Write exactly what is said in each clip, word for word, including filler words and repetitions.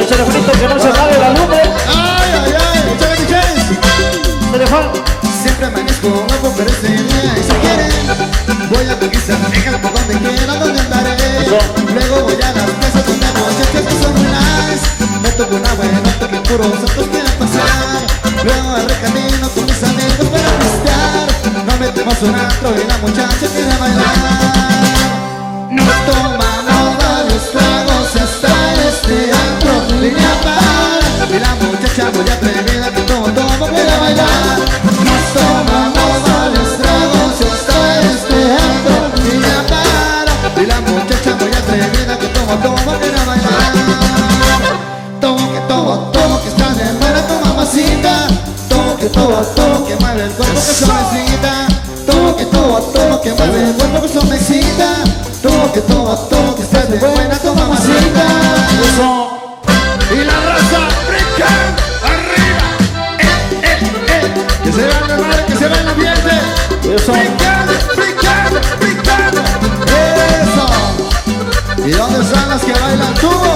Échale frito que no se apague la luna. Ay, ay, ay, échale mi chance. Teléfono. Siempre amanezco guapo, pero ese día y si quieren voy a conquistar viejas por donde quiera, donde andaré. Luego voy a las casas donde muchachas que son muy nice. Me toco una buena, que puros santos quieran pasear. Luego al recamino con mis amigos para pistear. Nos metemos un antro y la muchacha quiere bailar. Nos tomamos varios tragos hasta este antro línea para. Y la muchacha muy atrevida que todo, todo quiere bailar. Nos tomamos varios tragos hasta este antro línea para. Y la muchacha muy atrevida que todo, todo quiere bailar. Todo que todo, todo que está de buena tu mamacita. Todo que todo, todo que mueve el cuerpo que suavecita. Todo que todo, todo que mueve el cuerpo que suavecita. Todo que todo, todo que está de buena tu mamacita. Y la raza brinca arriba, eh, eh, eh. Que se vea la madre, que se vea el ambiente. Eso. Brincando, brincando, brincando. Eso. ¿Y dónde están las que bailan tubo?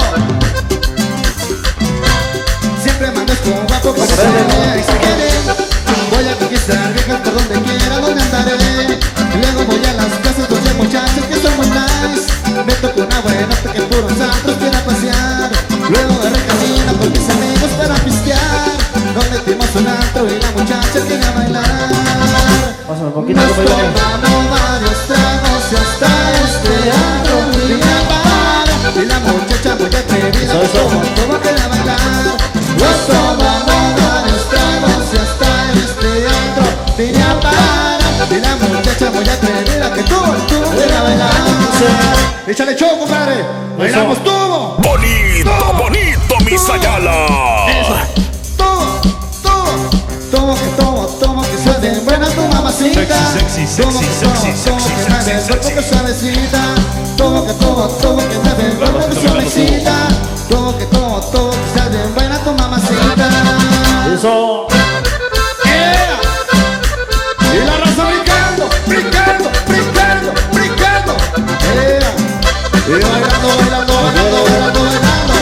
Siempre amanezco guapo porque se me y se quiere. Voy a conquistar viejas por donde quiera, donde andaré. Luego voy a las casas donde hay muchachos que son muy nice. Me toco una buena que puros santos quiera pasear. Luego de recamino con mis amigos para pistear. Nos metimos un antro y la muchacha quiere bailar. Pásame un poquito. Nos tomamos varios tragos y hasta este antro línea para. Y la muchacha muy atrevida que todo, todo quiere bailar. Nos tomamos varios tragos y hasta este antro línea para. Y la muchacha muy atrevida que todo, todo quiere bailar. Échale show, compadre. Bailamos tubo. Bonito, todo, bonito, mis Ayala. Eso. Todo, todo, todo que todo, todo que sea de buena tu mamacita. Sexy, sexy, Todo que sexy, todo, sexy, todo sexy, que mueve el sexy, cuerpo que sexy. suavecita. Todo que todo, todo que mueve el cuerpo que suavecita. Todo que todo, todo que sea de buena tu mamacita. Eso. Yeah. Y la raza brincando, brincando, brincando, brincando. Yeah. Y bailando, bailando, bailando, bailando, bailando.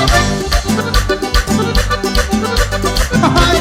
Ay.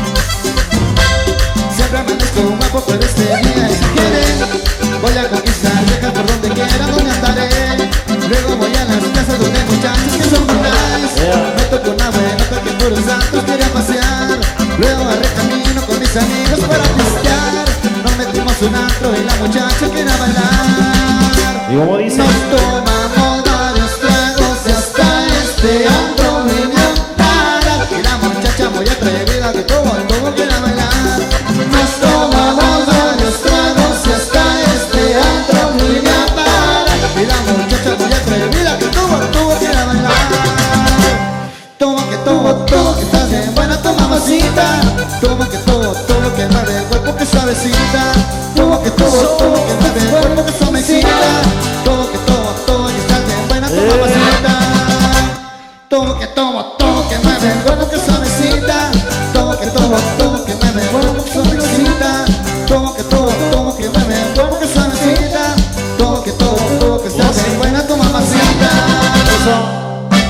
Siempre amanezco guapo por este día y si quieren voy a conquistar viejas por donde quiera, donde andaré. Luego voy a las casas donde hay muchachos que son muy nice. Yeah. Me toco una buena que puros santos quería pasear. Luego al recamino con mis amigos para pistear. Nos metimos un antro y la muchacha quiere bailar. ¿Y cómo dice? Nos tomamos varios tragos y hasta este antro línea para. Y la muchacha muy atrevida que todo, todo quiere bailar. Nos tomamos varios tragos y hasta este antro línea para. Y la muchacha muy atrevida que todo, todo quiere bailar. Toma que todo, todo que estás bien buena tu mamacita. Toma que todo, todo que mueve el cuerpo que suavecita. Toma que todo, todo que mueve el cuerpo que suavecita. Todo que todo, todo que estás bien buena tu mamacita. Todo que todo, todo que mueve el cuerpo que suavecita. Todo que todo, todo que mueve el cuerpo que suavecita. Todo que todo, todo que mueve el cuerpo que suavecita. Todo que todo, todo que estás bien buena tu mamacita. Eso.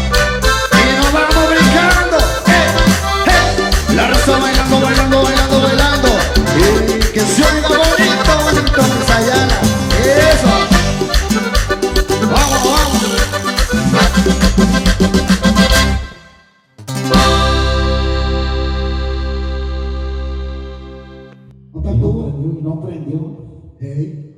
La raza bailando, bailando, bailando, bailando. Y que se oiga bonito, bonito, Miss Ayala. Eso. Vamos, vamos. No prendió, no prendió. Hey.